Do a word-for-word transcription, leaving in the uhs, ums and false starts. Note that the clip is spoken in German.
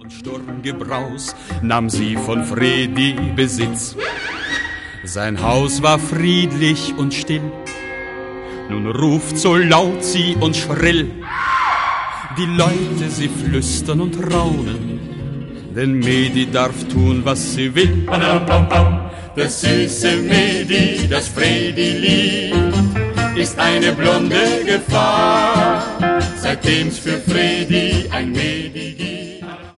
und Sturmgebraus nahm sie von Fredi Besitz. Sein Haus war friedlich und still, nun ruft so laut sie und schrill. Die Leute, sie flüstern und raunen, denn Medi darf tun, was sie will. Das süße Medi, das Fredi liebt, ist eine blonde Gefahr, seitdem's für Fredi ein Medi gibt.